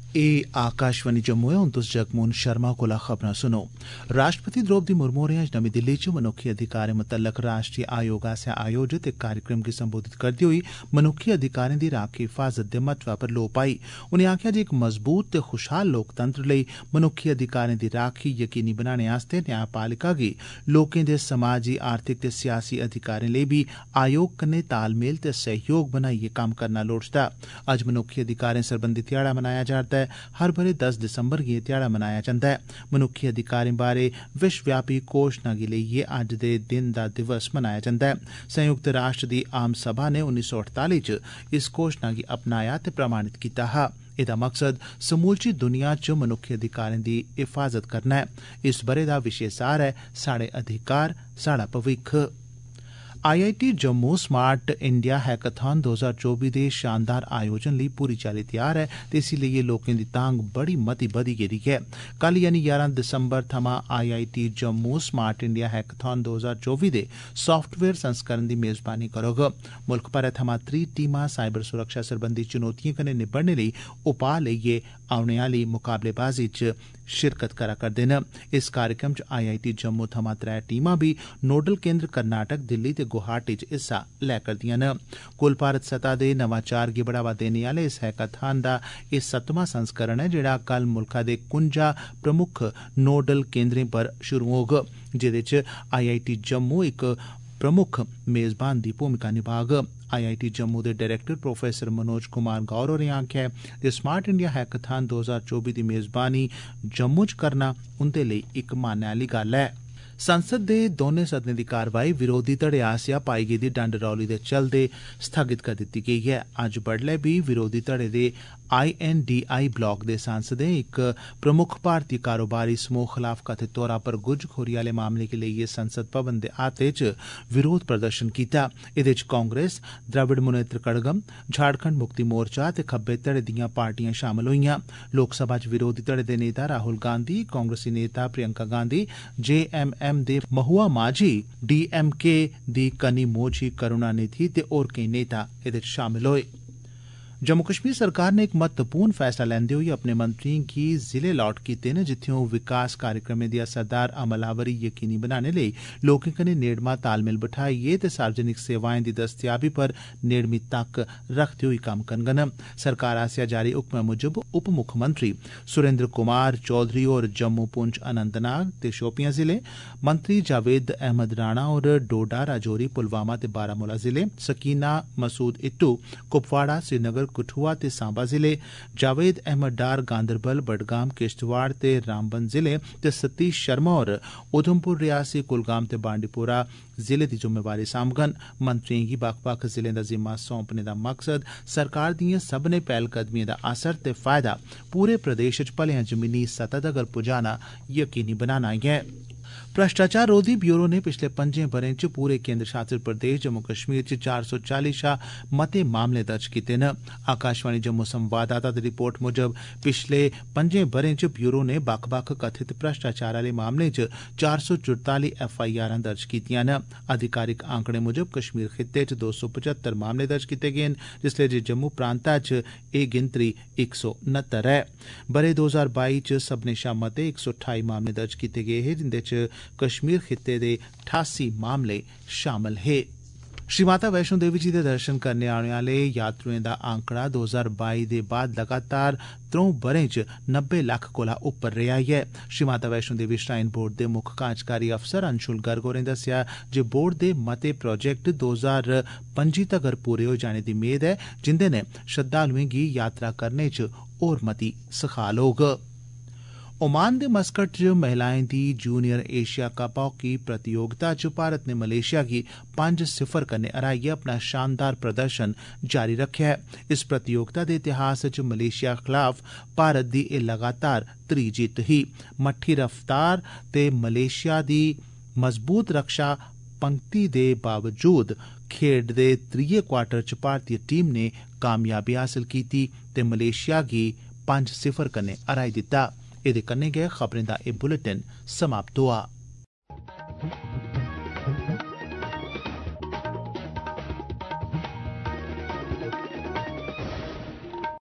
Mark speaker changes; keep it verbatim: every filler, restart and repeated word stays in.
Speaker 1: ए आकाशवाणी जम्मू है। हुन तुस जगमोहन शर्मा कोला खबरां सुनो। राष्ट्रपति द्रौपदी मुर्मू होरें अज्ज नमीं दिल्ली च मनुक्खी अधिकारें मुतल्लक राष्ट्रीय आयोग आसेआ आयोजित इक कार्यक्रम गी संबोधित करदे होई मनुक्खी अधिकारें दी राखी हिफाजत दे महत्वै पर लोऽ पाई। उनें आखेआ जे इक मजबूत ते खुशहाल लोकतंत्र लेई मनुक्खी अधिकारें दी राखी यकीनी बनाने आस्तै न्यायपालिका गी लोकें दे समाजी, आर्थिक ते सियासी अधिकारें लेई बी आयोग कन्नै तालमेल ते सहयोग बनाइयै कम्म करना लोड़चदा। अज्ज मनुक्खी अधिकारें सरबंधी ध्याड़ा मनाया जा'रदा ऐ। हर ब'रे दस दिसंबर गी एह् ध्याड़ा मनाया जंदा ऐ। मनुक्खी अधिकारें बारै विश्वव्यापी घोषणा गी लेइयै अज्ज दे दिन दा दिवस मनाया जंदा ऐ। संयुक्त राष्ट्र दी आम सभा ने उन्नी सौ अड़ताली च इस घोषणा गी अपनाया ते प्रमाणित कीता हा। एह्दा मकसद समूलची दुनिया च मनुक्खी अधिकारें दी हिफाजत करना ऐ। इस ब'रे दा विशे सार ऐ साढ़े अधिकार साढ़ा भविक्ख। I I T Jammu smart India hackathon दो हजार चौबी दे शानदार आयोजन लेई पूरी चाल्ली तैयार ऐ ते इसी लेइयै लोकें दी तांग बड़ी मती बधी गेदी ऐ। कल यानी ग्यारह दिसंबर थमां I I T Jammu smart India hackathon दो हजार चौबी दे सॉफ्टवेयर संस्करण दी मेजबानी करोग। मुल्ख भरै थमां त्रीह् टीमां साइबर सुरक्षा सरबंधी चुनौतिएं कन्नै निब्बड़ने लेई उपाऽ लेइयै औने आह्ली मुकाबलेबाजी च शिरकत करा करदे न। इस कार्यक्रम च आई आई टी जम्मू थमां त्रै टीमां बी नोडल केंद्र कर्नाटक, दिल्ली ते गुवाहाटी च हिस्सा लै करदियां न। कुल भारत सतह दे नवाचार गी बढ़ावा देने आह्ले इस हैकाथन दा एह् सतमां संस्करण ऐ जेह्ड़ा कल मुल्खा दे कुंजा प्रमुख नोडल केंद्रें पर शुरू होग, जेह्दे च आई आई टी जम्मू इक प्रमुख मेजबान दी भूमिका निभाग। आई आई टी जम्मू दे डायरेक्टर प्रोफेसर मनोज कुमार गौर होरें आखेआ जे स्मार्ट इंडिया हैकाथन दो हजार चौबी दी मेजबानी जम्मू च करना उंदे लेई इक मानै आह्ली गल्ल ऐ। संसद दे दौनें सदनें दी कारवाई विरोधी धड़े आसेआ पाई गेदी डंड रौली दे चलदे स्थगित करी दित्ती गेई ऐ। अज्ज बड्डलै बी विरोधी धड़े दे I N D I bloc दे सांसदें इक प्रमुख भारतीय कारोबारी समूह खलाफ कथित तौरा पर गुज्जखोरी आह्ले मामले गी लेइयै संसद भवन दे अहाते च विरोध प्रदर्शन कीता। एह्दे च कांग्रेस, द्रविड़ मुनेत्र कड़गम, झारखंड मुक्ति मोर्चा ते खब्बे धड़े दियां पार्टियां शामल होईयां। लोकसभा च विरोधी धड़े दे नेता राहुल गांधी, कांग्रेसी नेता Priyanka Gandhi, J M M दे महुआ माझी, डी एम के दी कनिमोझी करुणानिधि ते होर केई नेता एह्दे च शामल होए। जम्मू कश्मीर सरकार ने इक महत्वपूर्ण फैसला लैंदे होई अपने मंत्रियें गी जिले अलॉट कीते न जित्थें ओह् विकास कार्यक्रमें दी असरदार अमलावरी यकीनी बनाने लेई लोकें कन्नै नेड़मा तालमेल बठाइयै ते सार्वजनिक सेवाएं दी दस्तयाबी पर नेड़मी तक्क रखदे होई कम्म करङन। सरकार आसेआ जारी हुक्मै मुजब उप मुक्खमंत्री सुरेंद्र कुमार चौधरी होर जम्मू, पुंछ, अनंतनाग ते शोपियां जिले, मंत्री जावेद अहमद राणा होर डोडा, राजौरी, पुलवामा ते बारामूला जिले, सकीना मसूद इट्टू कुपवाड़ा, श्रीनगर, कठुआ ते सांबा जिले, जावेद अहमद डार गांदरबल, बडगाम, किश्तवाड़ ते रामबन जिले ते सतीश शर्मा होर उधमपुर, रियासी, कुलगाम ते बांडीपोरा जिले दी जुम्मेवारी सांभगन। मंत्रियें गी बक्ख-बक्ख जिलें दा जिम्मा सौंपने दा मकसद सरकार दिएं सब्भनें पैह्लकदमिएं दा असर ते फायदा पूरे प्रदेश च भलेआं जमीनी सतह तगर पुजाना यकीनी बनाना ऐ। भ्रष्टाचार रोधी ब्यूरो ने पिछले पंजें ब'रें च पूरे केंद्र शासित प्रदेश जम्मू कश्मीर च चार सौ चाली शा मते मामले दर्ज कीते न। आकाशवाणी जम्मू संवाददाता दी रिपोर्ट मुजब पिछले पंजें ब'रें च ब्यूरो ने बक्ख-बक्ख कथित भ्रष्टाचार आह्ले मामलें च चार सौ चुरताली एफ आई आरां दर्ज कीतियां न। अधिकारिक आंकड़े मुजब कश्मीर खित्ते च दो सौ पचहत्तर मामले दर्ज कीते गे न, जिसलै जे जम्मू प्रांता च एह् गिनतरी इक सौ नत्तर ऐ। ब'रे दो हजार बाई च सब्भनें शा मते इक सौ ठाई मामले दर्ज कीते गे हे, जिंदे च कश्मीर खित्ते दे ठासी मामले शामल हे। श्री माता वैष्णो देवी जी दे दर्शन करने औने आह्ले यात्रुएं दा आंकड़ा दो हजार बाई दे बाद लगातार त्रौं ब'रें च नब्बे लक्ख कोला उप्पर रेहा ऐ। श्री माता वैष्णो देवी श्राइन बोर्ड दे मुक्ख कार्जकारी अफसर अंशुल गर्ग होरें दस्सेआ जे बोर्ड दे मते प्रोजेक्ट दो हजार पंजी तगर पूरे होई जाने दी मेद ऐ, जिंदे नै श्रद्धालुएं गी यात्रा करने च होर मती सखाल होग। ओमान दे मस्कट च महिलाएं दी जूनियर एशिया कप हॉकी प्रतियोगिता च भारत ने मलेशिया गी पंज सिफर कन्नै हराइयै अपना शानदार प्रदर्शन जारी रखेआ ऐ। इस प्रतियोगिता दे इतिहास च मलेशिया खलाफ भारत दी एह् लगातार त्री जित्त ही। मट्ठी रफ्तार ते मलेशिया दी मजबूत रक्षा पंक्ति दे बावजूद खेड दे त्रीये क्वार्टर च भारतीय टीम ने कामयाबी हासल कीती ते मलेशिया गी पंज सिफर कन्नै हराई दित्ता। एह्दे कन्नै गै खबरें दा एह् बुलेटिन समाप्त होआ।